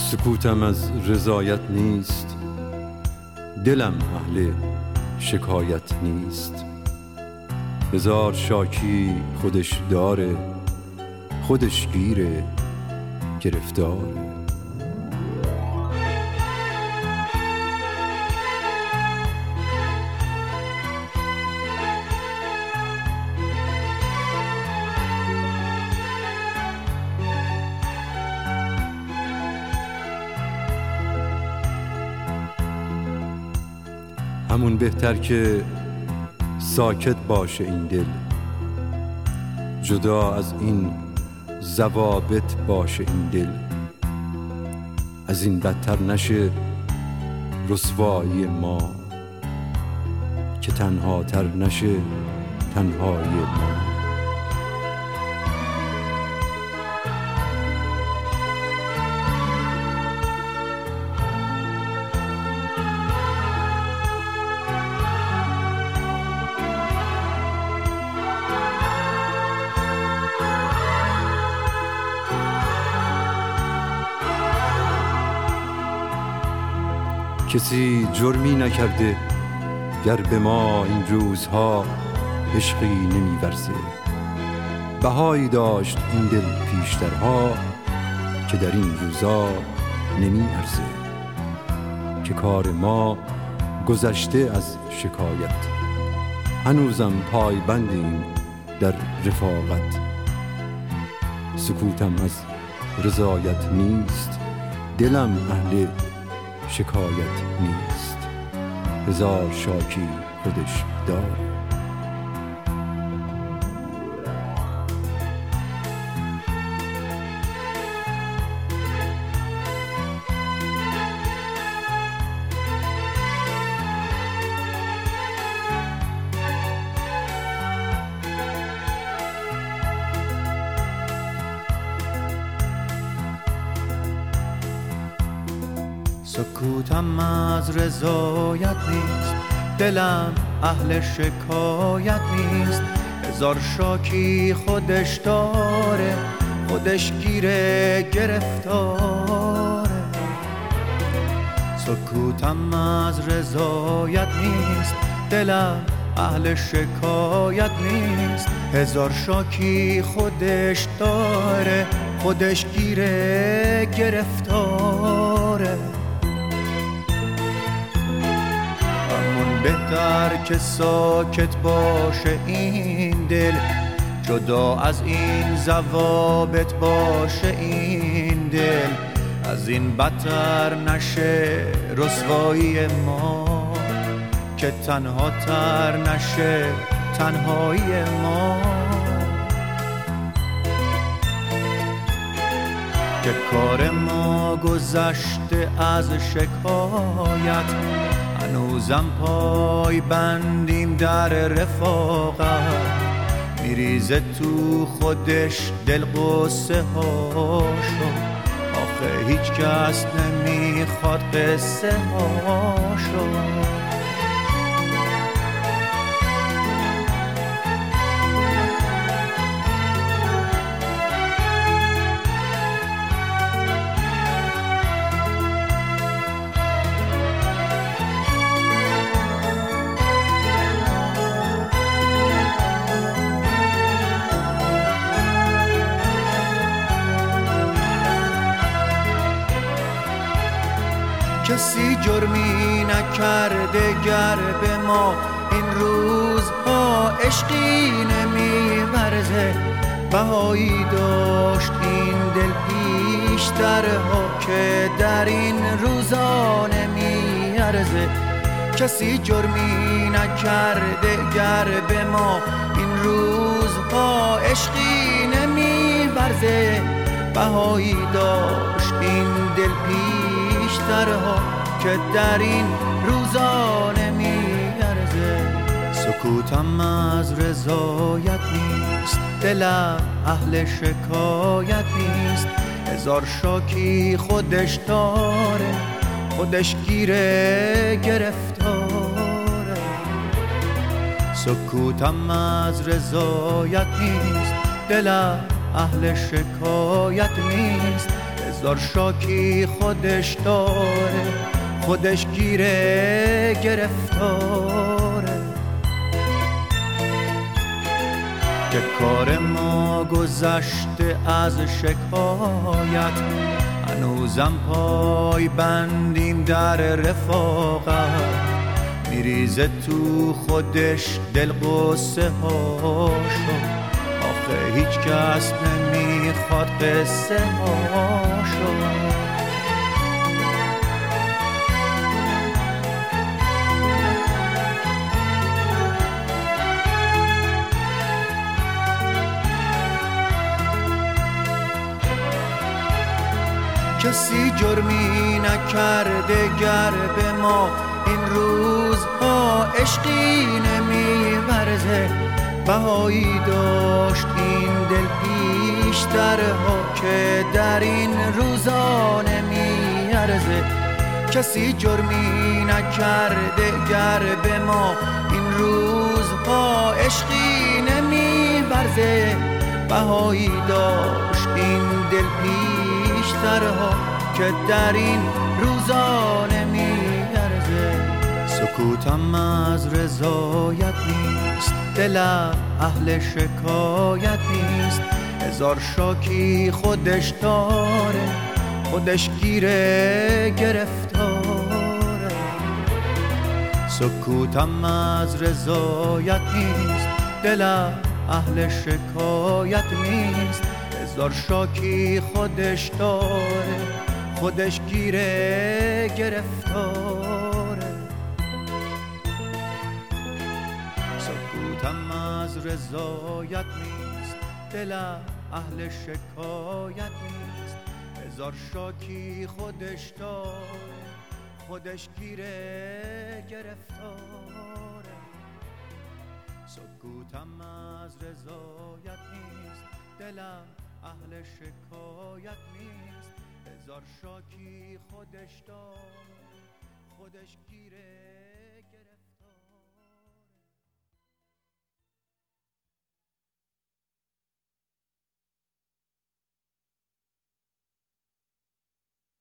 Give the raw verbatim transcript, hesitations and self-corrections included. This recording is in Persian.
سکوتم از رضایت نیست، دلم اهل شکایت نیست. هزار شاکی خودش داره، خودش گیره گرفتاره. همون بهتر که ساکت باشه این دل، جدا از این ضوابط باشه این دل. از این بدتر نشه رسوایی ما، که تنها تر نشه تنهای ما. کسی جرمی نکرده گر به ما این روزها عشقی نمی‌ورزه. بهایی داشت این دل پیشترها که در این روزا نمی‌ارزه. که کار ما گذشته از شکایت، هنوزم پای بندیم در رفاقت. سکوتم از رضایت نیست، دلم اهل شکایت نیست. هزار شاکی خودش داره. سکوتم از رضایت نیست، دلم اهل شکایت نیست. هزار شاکی خودش داره، خودش گیره گرفتاره. سکوتم از رضایت نیست، دلم اهل شکایت نیست. هزار شاکی خودش داره، خودش گیره گرفتاره. بهتر که ساکت باشه این دل، جدا از این ضوابط باشه این دل. از این بدتر نشه رسوایی ما، که تنها تر نشه تنهایی ما. که کار ما گذشته از شکایت، هنوزم پای بندیم در رفاقت. میریزه تو خودش دل قصه هاشو، آخه هیچ کس نمیخواد قصه هاشو. کسی جرمی نکرده گر به ما این روزها عشقی نمی‌ورزه. بهایی داشت این دل پیشترها که در این روزا نمی‌ارزه. کسی جرمی نکرده گر به ما این روزها عشقی نمی‌ورزه. بهایی داشت این دل پیشترها که در این روزا نمی‌ارزه. سکوتم از رضایت نیست، دلم اهل شکایت نیست. هزار شاکی خودش داره، خودش گیره گرفتاره. سکوتم از رضایت نیست، دلم اهل شکایت نیست. هزار شاکی خودش داره، خودش گیره گرفتاره. که کار ما گذشته از شکایت، هنوزم پای بندیم در رفاقت. میریزه تو خودش دل قصه هاشو، آخه هیچ کس نمیخواد قصه هاشو. کسی جرمی نکرده گر به ما این روزها عشقی نمیورزه. بهایی داشت این دل پیشترها که در این روزا نمیارزه. کسی جرمی نکرده گر به ما این روزها عشقی نمیورزه. بهایی داشت این دل پیشترها که در این روزا نمیارزه. سکوتم از رضایت نیست، دلم اهل شکایت نیست. هزار شاکی خودش داره، خودش گیره گرفتاره. سکوتم از رضایت نیست، دلم اهل شکایت نیست. هزار شاکی خودش داره، خودش گیره گرفتاره. سکوتم از رضایت نیست، دلم اهل شکایت نیست. هزار شاکی خودش داره، خودش گیره گرفتاره. سکوتم از رضایت نیست، دلم اهل شکایت نیست. هزار شاکی خودش داره، خودش گیره